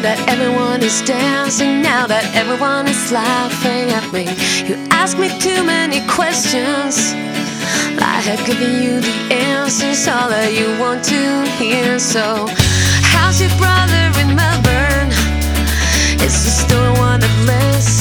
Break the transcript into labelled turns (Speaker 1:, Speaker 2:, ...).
Speaker 1: that everyone is dancing, now that everyone is laughing at me. You ask me too many questions, I have given you the answers, all that you want to hear. So, how's your brother in Melbourne? It's the story one that lives.